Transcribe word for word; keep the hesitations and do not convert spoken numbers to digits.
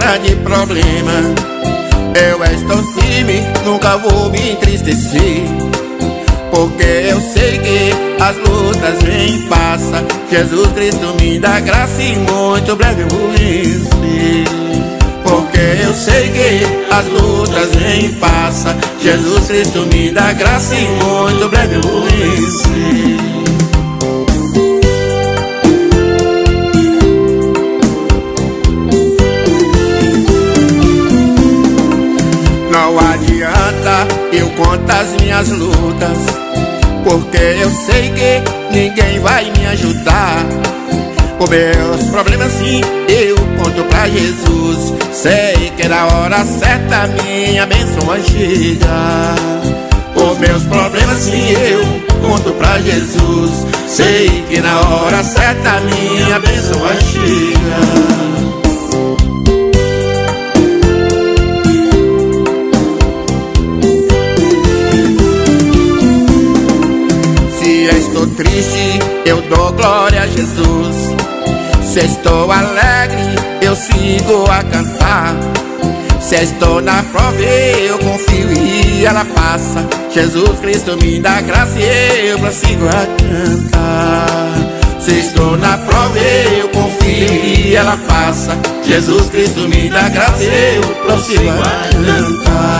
dia de problema, eu estou firme, nunca vou me entristecer, porque eu sei que as lutas vêm e passam. Jesus Cristo me dá graça e muito breve eu vou vencer. Porque eu sei que as lutas vêm e passam. Jesus Cristo me dá graça e muito breve eu vou vencer. Não adianta eu contar as minhas lutas, porque eu sei que ninguém vai me ajudar. Os meus problemas sim, eu conto pra Jesus. Sei que na hora certa minha bênção vai chegar. Os meus problemas sim, eu conto pra Jesus. Sei que na hora certa minha bênção vai chegar. Estou triste, eu dou glória a Jesus. Se estou alegre, eu sigo a cantar. Se estou na prova, eu confio e ela passa. Jesus Cristo me dá graça e eu prossigo a cantar. Se estou na prova, eu confio e ela passa. Jesus Cristo me dá graça e eu prossigo a cantar.